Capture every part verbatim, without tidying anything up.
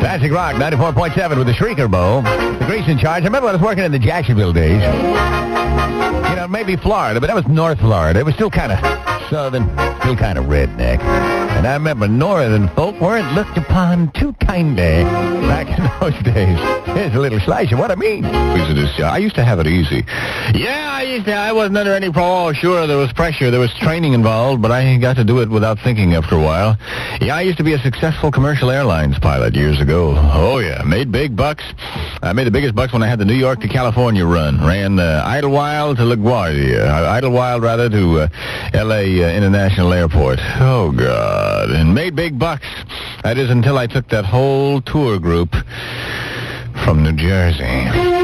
Classic Rock ninety-four point seven with the Shrieker Bowl. The Grease in charge. I remember when I was working in the Jacksonville days. You know, maybe Florida, but that was North Florida. It was still kind of southern, still kind of redneck. And I remember northern folk weren't looked upon too kindly back in those days. Here's a little slice of what I mean. I used to have it easy. Yeah, I used to. I wasn't under any pro. Oh, sure, there was pressure. There was training involved, but I got to do it without thinking after a while. Yeah, I used to be a successful commercial airlines pilot years ago. Oh, yeah, made big bucks. I made the biggest bucks when I had the New York to California run. Ran uh, Idlewild to LaGuardia. Uh, Idlewild, rather, to uh, L A Uh, International Airport. Oh, God. And made big bucks. That is until I took that whole tour group from New Jersey.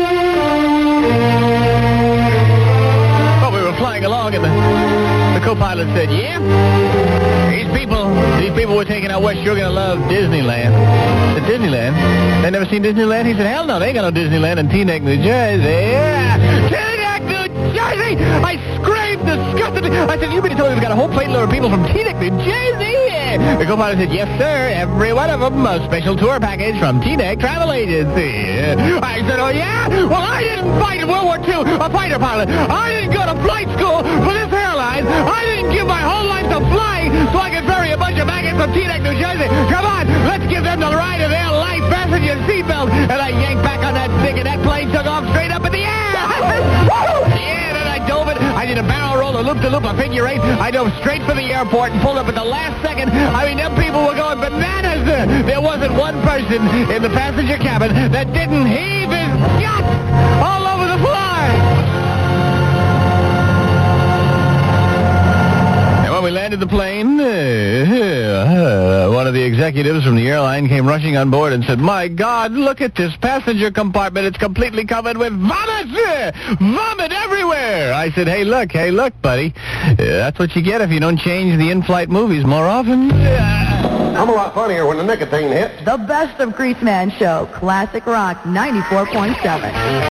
Well, we were flying along, and the, the co-pilot said, yeah, these people, these people we're taking out west, you're going to love Disneyland. I said, Disneyland? They never seen Disneyland? He said, hell no, they ain't got no Disneyland in Teaneck, New Jersey. Yeah! Teaneck, New Jersey! I screamed, disgusted. I said, you mean to tell me we've got a whole plate load of people from Teaneck, New Jersey? The co-pilot said, yes, sir, every one of them, a special tour package from Teaneck Travel Agency. I said, oh, yeah? Well, I didn't fight in World War Two, a fighter pilot. I didn't go to flight school for this airline. I didn't give my whole life to flying so I could ferry a bunch of baggage from Teaneck, New Jersey. Come on, let's give them the ride of their life. Fasten your seatbelt. And I yanked back on that stick, and that plane took off straight up in the air. Yeah, then I dove it. I did a barrel roll, a loop-de-loop, a figure eight. I dove straight for the airport and pulled up at the last second. I mean, them people were going bananas. There wasn't one person in the passenger cabin that didn't heave his guts all over the floor. And when we landed the plane, uh, uh, one of the executives from the airline came rushing on board and said, my God, look at this passenger compartment. It's completely covered with vomit. Uh, vomit everywhere. I said, hey, look, hey, look, buddy. Uh, that's what you get if you don't change the in-flight movies more often. Uh, I'm a lot funnier when the nicotine hits. The best of Greaseman Show, Classic Rock ninety-four point seven.